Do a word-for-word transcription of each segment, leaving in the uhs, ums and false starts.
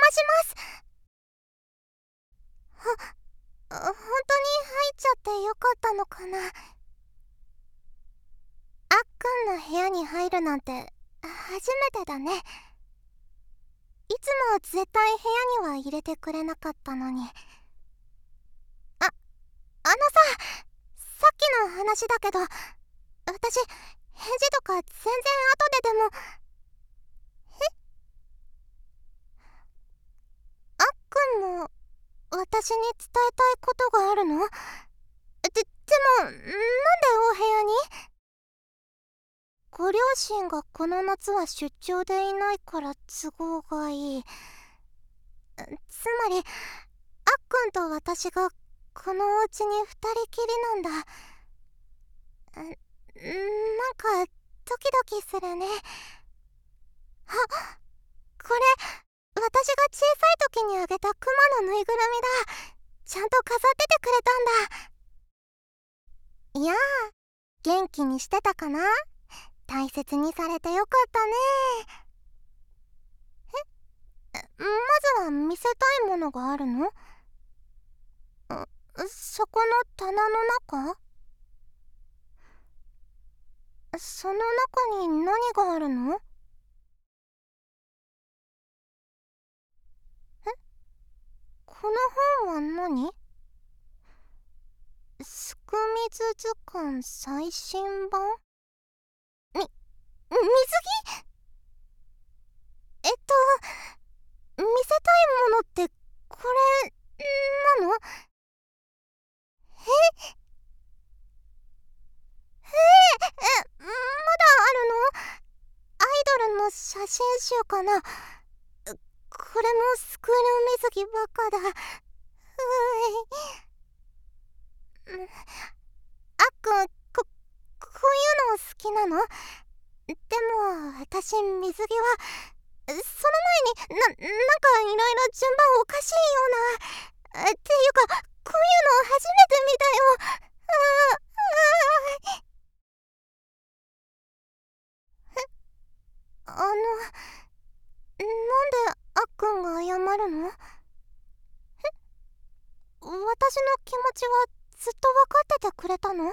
します。ほ、本当に入っちゃってよかったのかな。あっくんの部屋に入るなんて初めてだね。いつも絶対部屋には入れてくれなかったのに。あ、あのさ、さっきの話だけど、私、返事とか全然後ででも。え、あっくんも私に伝えたいことがあるの？で、でも、なんでお部屋に？ご両親がこの夏は出張でいないから都合がいい。つまり、あっくんと私がこのお家に二人きりなんだ。んなんかドキドキするね。あ、これ私が小さい時にあげたクマのぬいぐるみだ。ちゃんと飾っててくれたんだ。いやあ、元気にしてたかな？大切にされてよかったね。え、まずは見せたいものがあるの？そこの棚の中？その中に何があるの？え、この本は何？すくみず図鑑最新版？み、水着？えっと、見せたいものってこれなの？えええ、まだあるの？アイドルの写真集かな？これもスクール水着ばっかだ。うい。あっくん、こ、こういうの好きなの？でも、私、水着は、その前に、な、なんかいろいろ順番おかしいような。っていうか、こういうの初めて見たよ。ああ。あの、なんであっくんが謝るの？私の気持ちはずっと分かっててくれたの？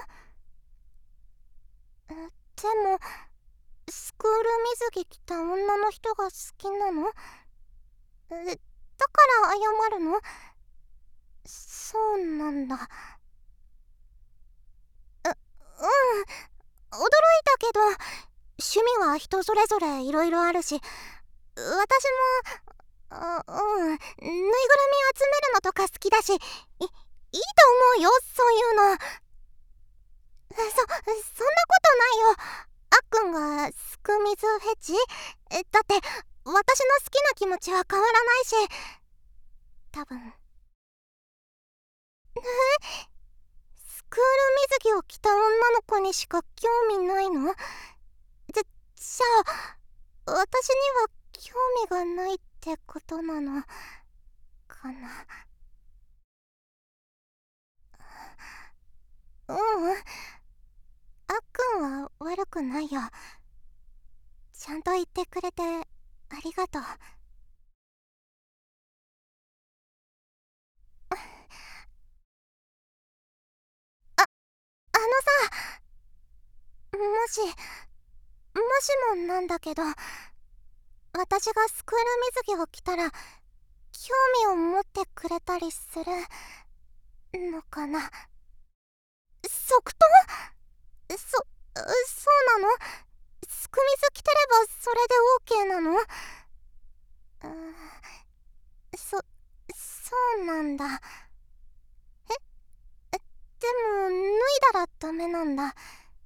でも、スクール水着着た女の人が好きなの？え、だから謝るの？そうなんだ。う、うん、驚いたけど、趣味は人それぞれいろいろあるし、私も、あ、うん、ぬいぐるみ集めるのとか好きだし、い、いいと思うよ、そういうの。そ、そんなことないよ。あっくんがすく水フェチ？え、だって、私の好きな気持ちは変わらないし、多分。スクール水着を着た女の子にしか興味ないの？じゃ、じゃあ、私には興味がないってことなのかな。ううん、あっくんは悪くないよ。ちゃんと言ってくれてありがとう。あ、あのさ、もし、もしもなんだけど、私がスクール水着を着たら、興味を持ってくれたりするのかな。即答？そ、そうなの？すく水着てればそれで オーケー なの？うー、そ、そうなんだ。え、え、でも、脱いだらダメなんだ。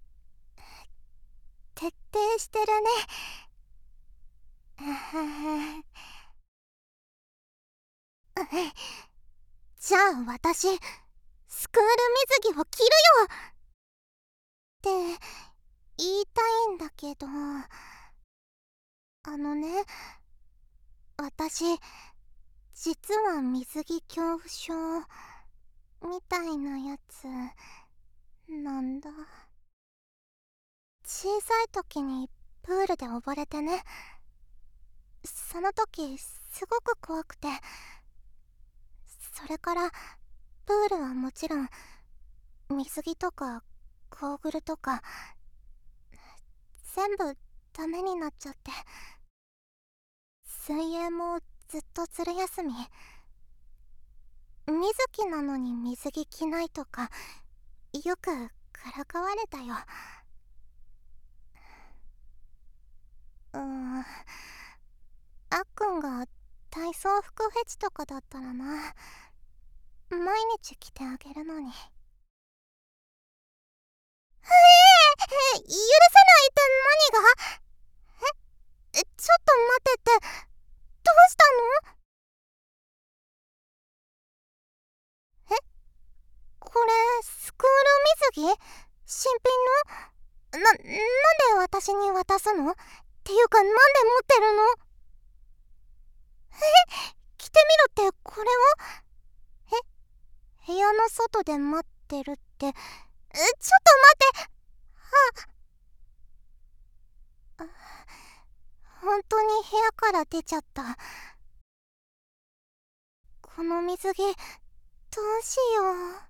徹底してるね。じゃあ私、スクール水着を着るよって言いたいんだけど、あのね、私、実は水着恐怖症みたいなやつなんだ。小さい時にプールで溺れてね、その時すごく怖くて。それからプールはもちろん、水着とかゴーグルとか全部ダメになっちゃって。水泳もずっとずる休み。水着なのに水着着ないとかよくからかわれたよ。うーん、あっくんが体操服フェチとかだったらな、毎日着てあげるのに。ええ、許せないって何が？え、ちょっと待ってって、どうしたの？え、これスクール水着？新品の？な、なんで私に渡すの？っていうか、なんで持ってるの？え、着てみろってこれを？え、部屋の外で待ってるって、え、ちょっと待って。あ、あ、本当に部屋から出ちゃった。この水着どうしよう。